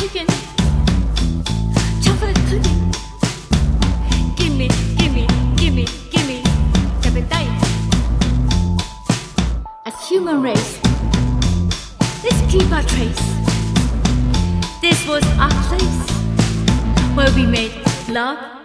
chicken, chocolate pudding. Gimme, gimme, gimme, gimme seven days. As human race, let's keep our trace. This was our place where we made love